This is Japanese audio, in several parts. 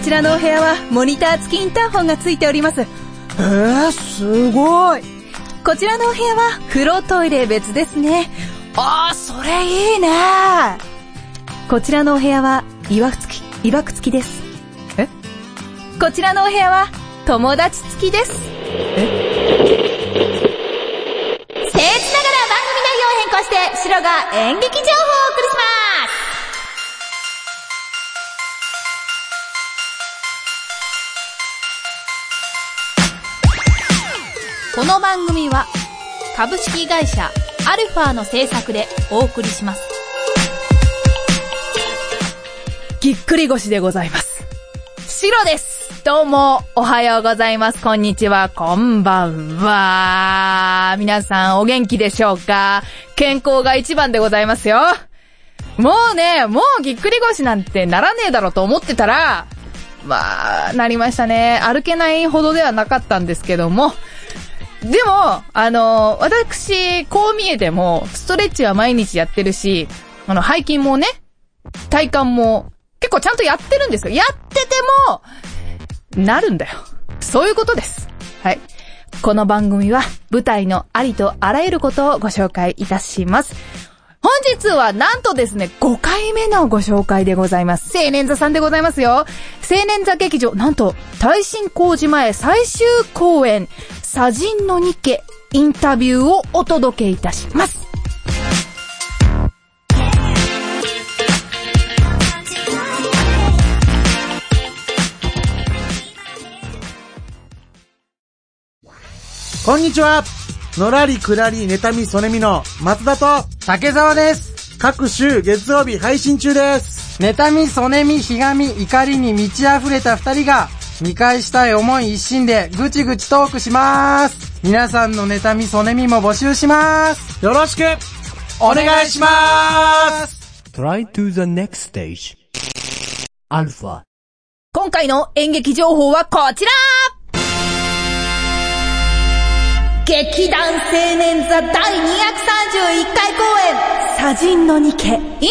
ちらのお部屋はモニター付きインターホンが付いております。 すごい。 こちらのお部屋は風呂トイレ別ですね。 それいいね。 こちらのお部屋は曰く付きです。こちらのお部屋は友達付きです。僭越ながら番組内容を変更してシロが演劇情報をお送りします。この番組は株式会社アルファの制作でお送りします。ぎっくり腰でございます。シロです。どうもおはようございます。こんにちは、こんばんは。皆さんお元気でしょうか？健康が一番でございますよ。もうぎっくり腰なんてならねえだろうと思ってたら、なりましたね。歩けないほどではなかったんですけども、でも私こう見えてもストレッチは毎日やってるし、背筋もね、体幹も結構ちゃんとやってるんですよ。やっててもなるんだよ。そういうことです。はい。この番組は舞台のありとあらゆることをご紹介いたします。本日はなんとですね、5回目のご紹介でございます。青年座さんでございますよ。青年座劇場、なんと耐震工事前最終公演、砂人のニケインタビューをお届けいたします。 こんにちは。のらりくらり妬みそねみの松田と竹澤です。 各週月曜日配信中です。 妬みそねみひがみ怒りに満ち溢れた二人が見返したい思い一心でぐちぐちトークします。皆さんの妬みそねみも募集します。 よろしくお願いします。 Try to the next stage アルファ。 今回の演劇情報はこちら。劇団青年座第231回公演、砂人のニケインタビュ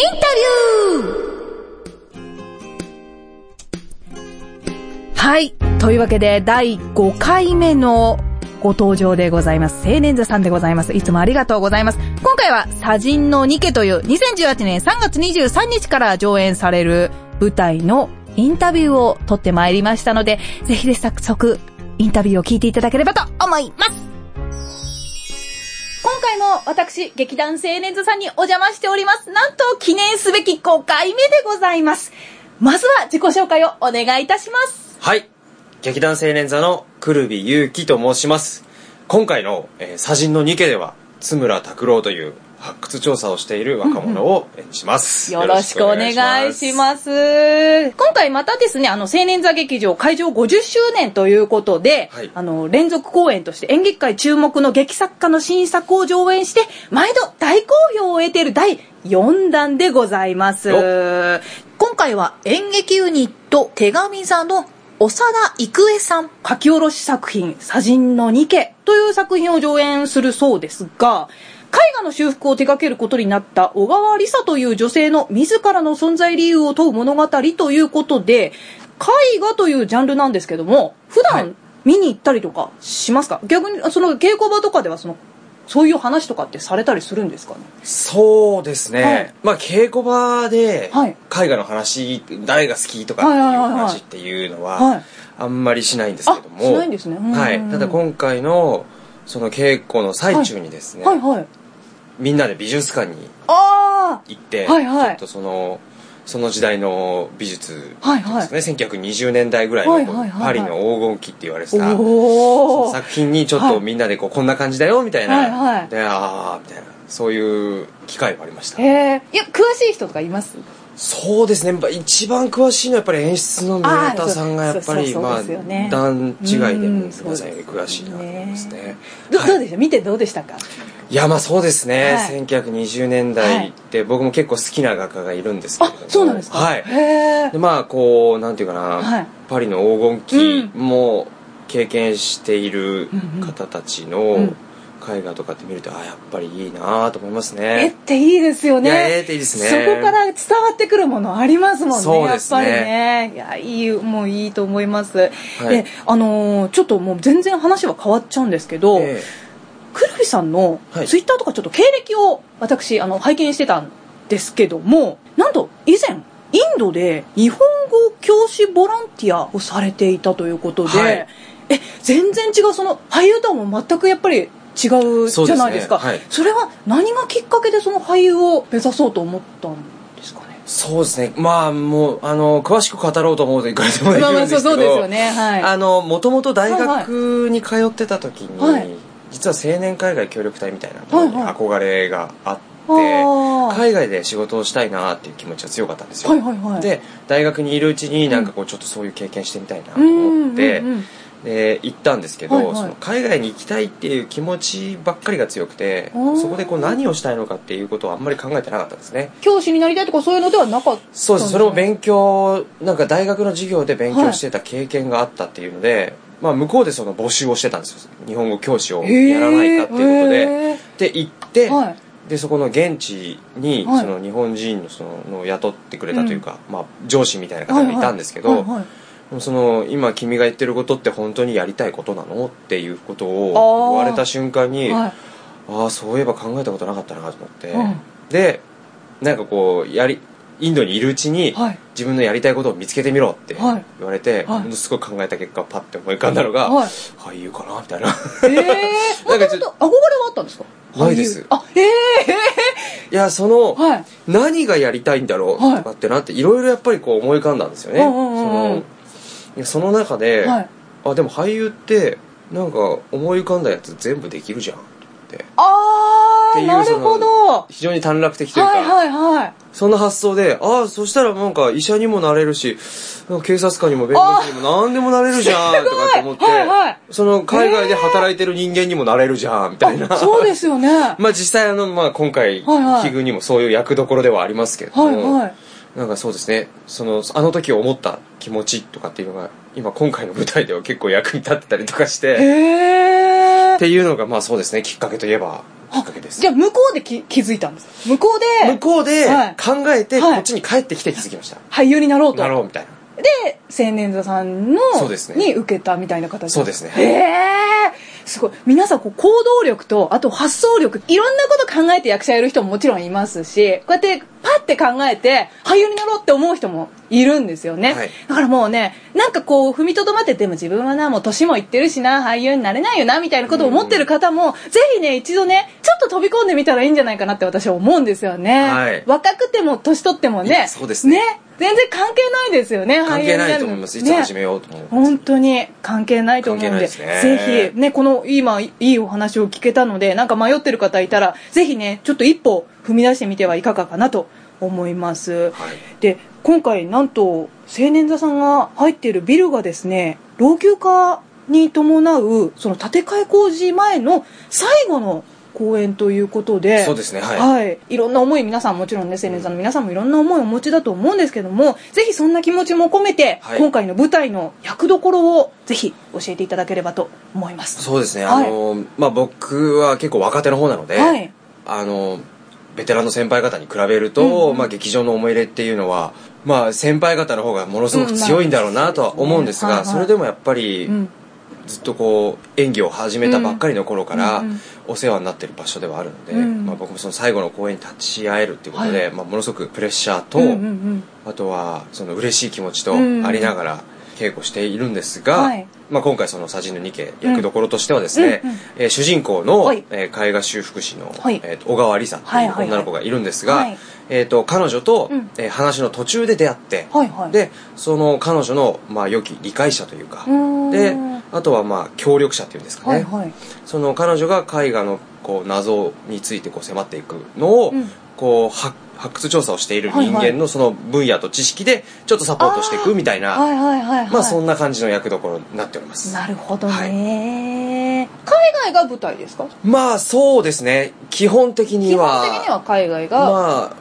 ー。はい。というわけで、第5回目のご登場でございます。青年座さんでございます。いつもありがとうございます。今回は砂人のニケという2018年3月23日から上演される舞台のインタビューを撮ってまいりましたので、ぜひ早速インタビューを聞いていただければと思います。今回も私、劇団青年座さんにお邪魔しております。なんと記念すべき5回目でございます。まずは自己紹介をお願いいたします。 はい。劇団青年座のくるびゆうきと申します。今回の、砂人のニケでは、津村拓郎という発掘調査をしている若者を演じます。 よろしくお願いします。今回またですね、青年座劇場開場50周年ということで、はい、連続公演として演劇界注目の劇作家の新作を上演して、毎度大好評を得ている第4弾でございます。今回は演劇ユニット手紙座の長田郁恵さん書き下ろし作品砂人のニケという作品を上演するそうですが、絵画の修復を手掛けることになった小川理沙という女性の自らの存在理由を問う物語ということで、絵画というジャンルなんですけども、普段見に行ったりとかしますか？逆にその稽古場とかではそういう話とかってされたりするんですかね？ そうですね、 はい、 稽古場で絵画の話、誰が好きとかっていう話っていうのはあんまりしないんですけども、 しないんですね。 はい。ただ今回のその稽古の最中にですね、みんなで美術館に行って、ちょっとその時代の美術ですね、1920年代ぐらいのパリの黄金期って言われてたその作品にちょっとみんなでこんな感じだよみたいな、でみたいな、そういう機会もありました。 いや、詳しい人とかいます？ そうですね、一番詳しいのはやっぱり演出の宮田さんがやっぱり段違いで皆さんより詳しいなと思いますね。 どうでした？見てどうでしたか？ いや、そうですね、1920年代って僕も結構好きな画家がいるんですけれども。 そうなんですか？ はい。でなんていうかな、パリの黄金期も経験している方たちの絵画とかって見るとやっぱりいいなと思いますね。 絵っていいですよね。 いや絵っていいですね。 そこから伝わってくるものありますもんね。 そうですね、 やっぱりね。いやもういいと思います。 はい、 でちょっともう全然話は変わっちゃうんですけど、くるりさんのツイッターとかちょっと経歴を私拝見してたんですけども、なんと以前インドで日本語教師ボランティアをされていたということで、はい、全然違う、その俳優とはもう全くやっぱり違うじゃないですか。 はい、それは何がきっかけでその俳優を目指そうと思ったんですかね。 そうですね、まあもう詳しく語ろうと思うといくらでもできるんですけど、 そうですよね、はい、 もともと大学に通ってた時に、はい、実は青年海外協力隊みたいなものに憧れがあって、海外で仕事をしたいなっていう気持ちが強かったんですよ、はいはいはい、で大学にいるうちになんかこうちょっとそういう経験してみたいなと思って、で行ったんですけど、はいはい、その海外に行きたいっていう気持ちばっかりが強くて、そこでこう何をしたいのかっていうことをあんまり考えてなかったんですね。 教師になりたいとかそういうのではなかったんですね。 そうです。それを勉強、なんか大学の授業で勉強してた経験があったっていうので、まあ、向こうでその募集をしてたんですよ。日本語教師をやらないかっていうことで、で行って、はい、でそこの現地にその日本人のその雇ってくれたというか、まあ、上司みたいな方がいたんですけど、その今君が言ってることって本当にやりたいことなのっていうことを言われた瞬間に、ああそういえば考えたことなかったなと思って、でなんかこうインドにいるうちに、自分のやりたいことを見つけてみろって言われて、ものすごく考えた結果パッて思い浮かんだのが、俳優かなみたいな。 なんかちょっと憧れはあったんですか？ ないです。いや何がやりたいんだろうとかってなっていろいろやっぱりこう思い浮かんだんですよね。その中で、でも俳優ってなんか思い浮かんだやつ全部できるじゃんって。 なるほど。 非常に短絡的というか、そんな発想で、そしたらなんか医者にもなれるし、警察官にも弁護士にも何でもなれるじゃんとかって思って、その海外で働いてる人間にもなれるじゃんみたいな。 そうですよね。 まあ実際まあ今回奇遇にもそういう役どころではありますけれども、なんかそうですね、あの時思った気持ちとかっていうのが今回の舞台では結構役に立ってたりとかして、っていうのがまあそうですね、きっかけといえばきっかけです。 じゃあ向こうで気づいたんですか？向こうで考えてこっちに帰ってきて気づきました。 俳優になろうみたいな。で青年座さんのに受けたみたいな形。 そうですね。 すごい。皆さん行動力とあと発想力、いろんなこと考えて役者やる人ももちろんいますし、こうやってパッて考えて俳優になろうって思う人もいるんですよね。だからもうね、なんかこう踏みとどまって、でも自分はもう年もいってるしな、俳優になれないよなみたいなことを思ってる方も、ぜひね一度ねちょっと飛び込んでみたらいいんじゃないかなって私は思うんですよね。若くても年取ってもね。 そうですね。 全然関係ないですよね。 関係ないと思います。いつ始めようと思う。 本当に関係ないと思うんで、ぜひねこの今いいお話を聞けたので、なんか迷ってる方いたらぜひねちょっと一歩踏み出してみてはいかがかなと思います。で今回なんと青年座さんが入っているビルがですね、老朽化に伴うその建て替え工事前の最後の公演ということで、 そうですね、 いろんな思い、皆さんもちろんね、青年座の皆さんもいろんな思いをお持ちだと思うんですけども、ぜひそんな気持ちも込めて、今回の舞台の役どころをぜひ教えていただければと思います。 そうですね、まあ僕は結構若手の方なので、ベテランの先輩方に比べると、まあ劇場の思い入れっていうのは、まあ先輩方の方がものすごく強いんだろうなとは思うんですが、それでもやっぱり、ずっとこう演技を始めたばっかりの頃からお世話になってる場所ではあるので、まあ、僕もその最後の公演に立ち会えるっていうことで、まあ、ものすごくプレッシャーと、あとはその嬉しい気持ちとありながら稽古しているんですが、まあ、今回その「左人の二家」役どころとしてはですね、主人公の、絵画修復師の、小川理沙という女の子がいるんですが、彼女と、話の途中で出会って、でその彼女の、まあ、良き理解者というかで、あとはまあ協力者っていうんですかね、その彼女が絵画のこう謎についてこう迫っていくのを、こう発掘調査をしている人間のその分野と知識でちょっとサポートしていくみたいな、まあそんな感じの役どころになっております。 なるほどね。海外が舞台ですか？ まあそうですね、基本的には海外が、 まあ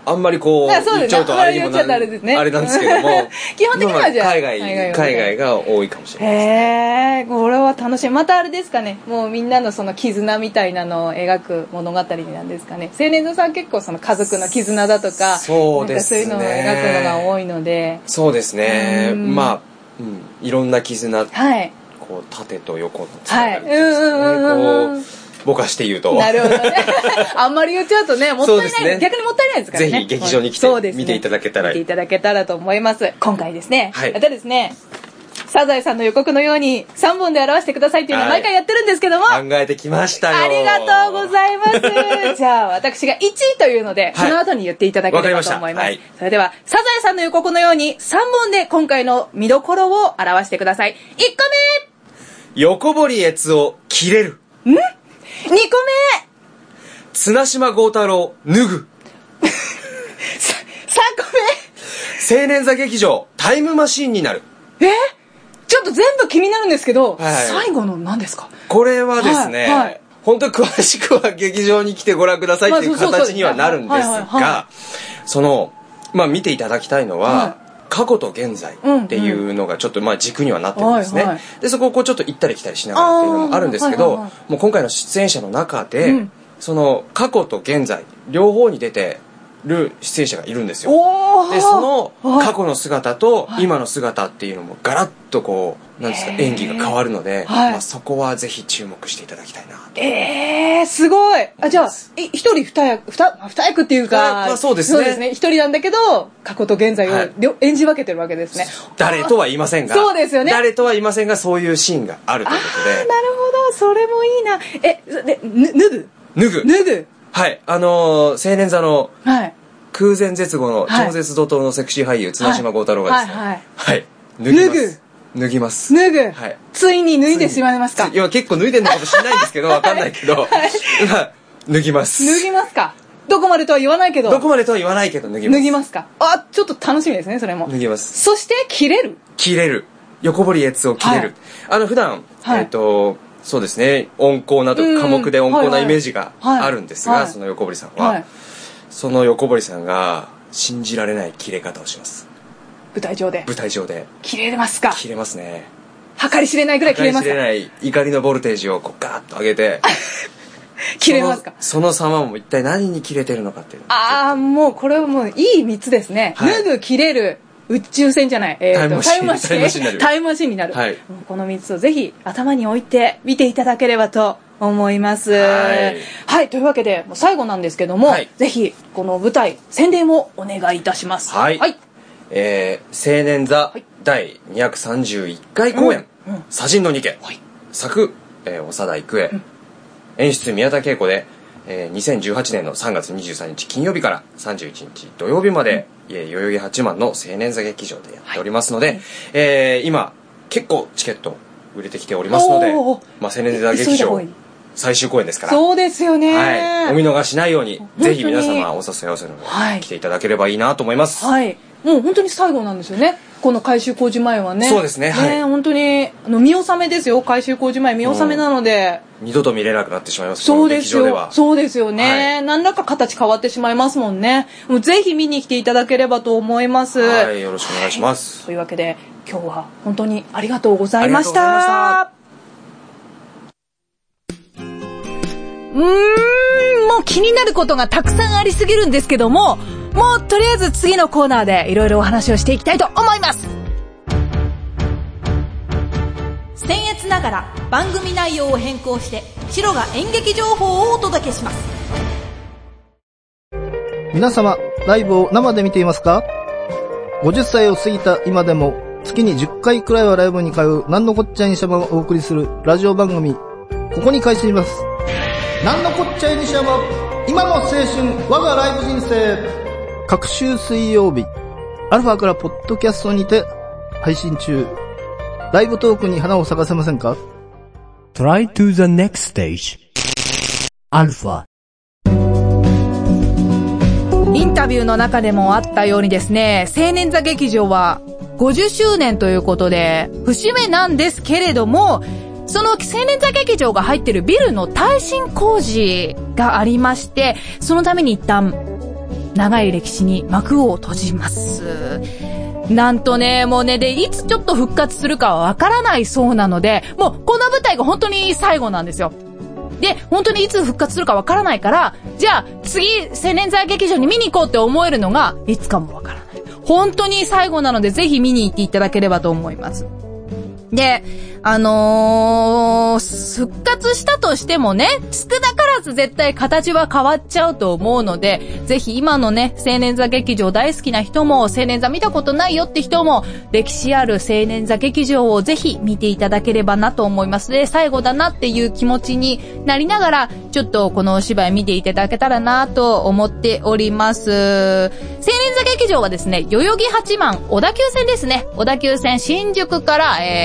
あんまりこう、言っちゃうとあれにもなる、あれなんですけども。 基本的にはじゃあ、 海外が多いかもしれないです。 これは楽しい。またあれですかね、もうみんなのその絆みたいなのを描く物語なんですかね。青年座さん結構その家族の絆だとか、 そうですね。 そういうのを描くのが多いので。 そうですね。まあ、いろんな絆、 はい。 こう、縦と横のつながりですね。ぼかして言うと。 なるほどね。あんまり言っちゃうとね、もったいない。ね、逆にもったいないですからね。 ぜひ劇場に来て見ていただけたら。 見ていただけたらと思います。今回ですね。またですね、サザエさんの予告のように3本で表してくださいっていうのを毎回やってるんですけども。 考えてきましたよ。 ありがとうございます。じゃあ私が1位というので、その後に言っていただければと思います。それでは、サザエさんの予告のように3本で今回の見どころを表してください。1個目、横堀悦夫切れる。 2個目、 綱島豪太郎脱ぐ。3 個目、青年座劇場タイムマシーンになる。 ちょっと全部気になるんですけど、最後の何ですか？ これはですね、本当に詳しくは劇場に来てご覧くださいっていう形にはなるんですが、まあ見ていただきたいのは、過去と現在っていうのがちょっとまあ軸にはなってるんですね。で、そこをこうちょっと行ったり来たりしながらっていうのもあるんですけど、もう今回の出演者の中で、その過去と現在両方に出てる出演者がいるんですよ。で、その過去の姿と今の姿っていうのもガラッとこう、なんですか、演技が変わるので、まあそこはぜひ注目していただきたいなと。 すごい。じゃあ、一人二役っていうか、 まあそうですね。 そうですね。一人なんだけど、過去と現在を演じ分けてるわけですね。 誰とは言いませんが。 そうですよね。 誰とは言いませんが、そういうシーンがあるということで。 なるほど。それもいいな。で、脱ぐ。 はい。青年座の、空前絶後の超絶怒涛のセクシー俳優、綱島豪太郎がですね。はい。脱ぎます。 はい。ついに脱いでしまいますか？ いや、結構脱いでるのかもしれないんですけど、わかんないけど、脱ぎます。 脱ぎますか？どこまでとは言わないけど。 どこまでとは言わないけど脱ぎます。 脱ぎますか？ちょっと楽しみですね、それも。 脱ぎます。 そして、切れる。 横堀悦夫切れる。普段、そうですね、温厚なと寡黙で温厚なイメージがあるんですが、その横堀さんは、その横堀さんが信じられない切れ方をします。 舞台上で。切れますか？ 切れますね。 計り知れないぐらい切れますか？ 計り知れない怒りのボルテージをこうガーッと上げて、 切れますか？ その様も一体何に切れてるのかっていう。 もうこれはもういい3つですね。脱ぐ、切れる、宇宙船じゃない。タイムマシーンになる。この3つをぜひ頭に置いて見ていただければと思います。はい。というわけで、最後なんですけども、ぜひこの舞台、宣伝をお願いいたします。 はい。青年座第231回公演、左人の二家。作、長田育恵。演出、宮田恵子で、2018年の3月23日金曜日から31日土曜日まで、代々木八幡の青年座劇場でやっておりますので、今、結構チケット売れてきておりますので、青年座劇場最終公演ですから。 そうですよね。 お見逃しないように、ぜひ皆様お誘い合わせの方に来ていただければいいなと思います。 もう本当に最後なんですよね。この改修工事前はね。 そうですね。 本当に見納めですよ。改修工事前見納めなので。 二度と見れなくなってしまいます。 そうですよ。そうですよね。何らか形変わってしまいますもんね。もうぜひ見に来ていただければと思います。 はい、よろしくお願いします。 というわけで今日は本当にありがとうございました。もう気になることがたくさんありすぎるんですけども、もうとりあえず次のコーナーでいろいろお話をしていきたいと思います。僭越ながら番組内容を変更してシロが演劇情報をお届けします。 皆様、ライブを生で見ていますか？ 50 歳を過ぎた今でも月に10回くらいはライブに通うなんのこっちゃいにしゃばをお送りするラジオ番組、ここに開始します。なんのこっちゃいにしゃば、今の青春我がライブ人生。各週水曜日、アルファからポッドキャストにて配信中。ライブトークに花を咲かせませんか？ Try to the next stage. アルファ。 インタビューの中でもあったようにですね、青年座劇場は50周年ということで節目なんですけれども、その青年座劇場が入ってるビルの耐震工事がありまして、そのために一旦長い歴史に幕を閉じます。なんとね、もうね、で、いつちょっと復活するかはわからないそうなので、もうこの舞台が本当に最後なんですよ。で、本当にいつ復活するかわからないから、じゃあ次、青年座劇場に見に行こうって思えるのが、いつかもわからない。本当に最後なので、ぜひ見に行っていただければと思います。で、復活したとしてもね、少なからず絶対形は変わっちゃうと思うので、ぜひ今のね、青年座劇場大好きな人も、青年座見たことないよって人も、歴史ある青年座劇場をぜひ見ていただければなと思います。で、最後だなっていう気持ちになりながら、ちょっとこのお芝居見ていただけたらなと思っております。青年座劇場はですね、代々木八幡、小田急線ですね。小田急線新宿から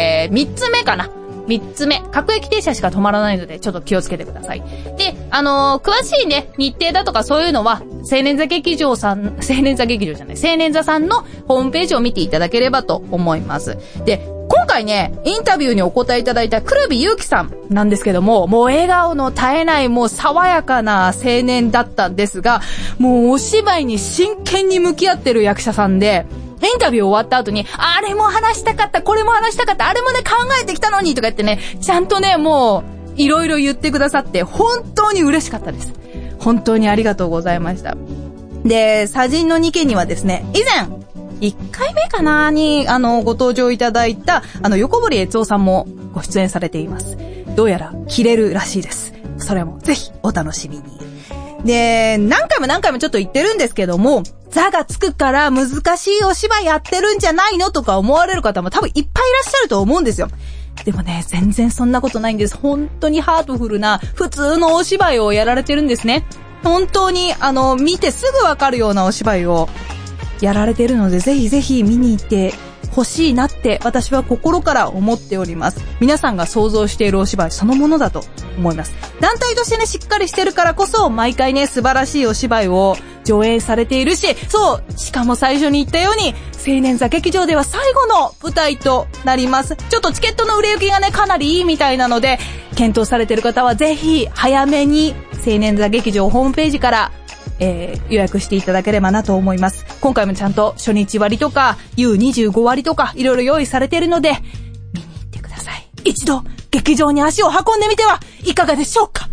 、3つ目かな。3つ目。各駅停車しか止まらないので、ちょっと気をつけてください。で、詳しいね、日程だとかそういうのは、青年座さんのホームページを見ていただければと思います。で、今回ね、インタビューにお答えいただいた黒木祐樹さんなんですけども、もう笑顔の絶えない、もう爽やかな青年だったんですが、もうお芝居に真剣に向き合ってる役者さんで、インタビュー終わった後に、あれも話したかった、これも話したかった、あれもね考えてきたのにとか言ってね、ちゃんとね、もういろいろ言ってくださって本当に嬉しかったです。本当にありがとうございました。で、砂人の2家にはですね、以前1回目かなにご登場いただいた横堀悦夫さんもご出演されています。どうやら切れるらしいです。それもぜひお楽しみに。で、何回もちょっと言ってるんですけども、座がつくから難しいお芝居やってるんじゃないのとか思われる方も多分いっぱいいらっしゃると思うんですよ。でもね、全然そんなことないんです。本当にハートフルな普通のお芝居をやられてるんですね。本当に見てすぐわかるようなお芝居をやられてるので、ぜひぜひ見に行って欲しいなって私は心から思っております。皆さんが想像しているお芝居そのものだと思います。団体としてね、しっかりしてるからこそ毎回ね、素晴らしいお芝居を上演されているし、そう、しかも最初に言ったように青年座劇場では最後の舞台となります。ちょっとチケットの売れ行きがね、かなりいいみたいなので、検討されている方はぜひ早めに青年座劇場ホームページから予約していただければなと思います。今回もちゃんと初日割とか U25 割とかいろいろ用意されているので見に行ってください。一度劇場に足を運んでみてはいかがでしょうか。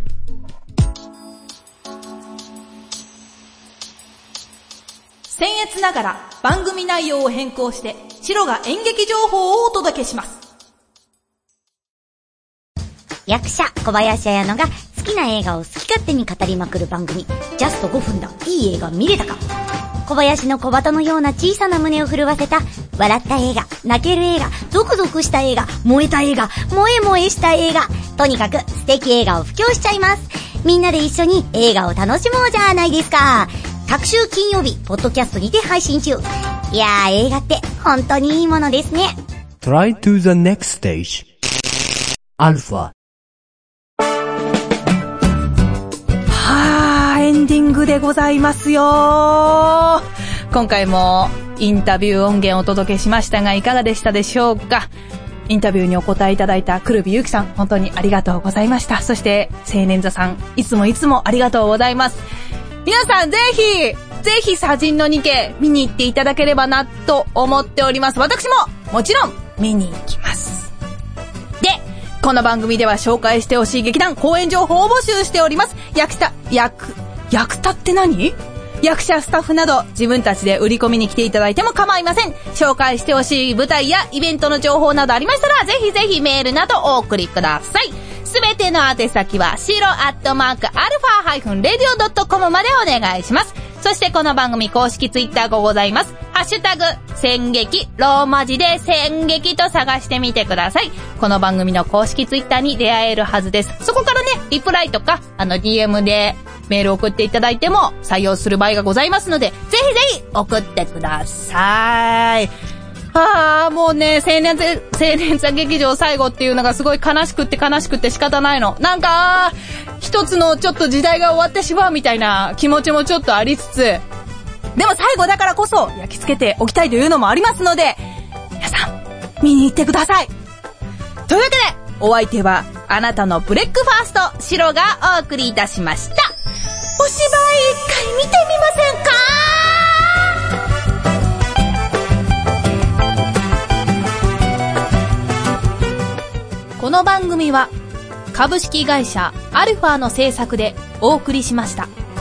僭越ながら番組内容を変更してシロが演劇情報をお届けします。 役者小林彩乃が好きな映画を好き勝手に語りまくる番組、ジャスト5分だいい映画見れたか。小林の小鳩のような小さな胸を震わせた笑った映画、泣ける映画、ゾクゾクした映画、燃えた映画、萌え萌えした映画、とにかく素敵映画を布教しちゃいます。みんなで一緒に映画を楽しもうじゃないですか。各週金曜日ポッドキャストにて配信中。いやー、映画って本当にいいものですね。 Try to the next stage. アルファ。 エンディングでございますよ。今回もインタビュー音源をお届けしましたがいかがでしたでしょうか。インタビューにお答えいただいた黒木祐樹さん、本当にありがとうございました。そして青年座さん、いつもありがとうございます。皆さんぜひ砂人の2家見に行っていただければなと思っております。私ももちろん見に行きます。で、この番組では紹介してほしい劇団公演情報を募集しております。役者って何？役者スタッフなど自分たちで売り込みに来ていただいても構いません。紹介してほしい舞台やイベントの情報などありましたら、ぜひぜひメールなどお送りください。すべての宛先はshiro@alpha-radio.com までお願いします。そしてこの番組公式ツイッターがございます。ハッシュタグ戦劇、ローマ字で戦劇と探してみてください。この番組の公式ツイッターに出会えるはずです。そこからね、リプライとかDM でメール送っていただいても採用する場合がございますので、ぜひぜひ送ってください。もうね、青年座劇場最後っていうのがすごい悲しくって仕方ないの。なんか一つのちょっと時代が終わってしまうみたいな気持ちもちょっとありつつ、でも最後だからこそ焼き付けておきたいというのもありますので、皆さん見に行ってください。というわけでお相手はあなたのブレックファーストシロがお送りいたしました。お芝居一回見てみませんか？ この番組は株式会社アルファの制作でお送りしました。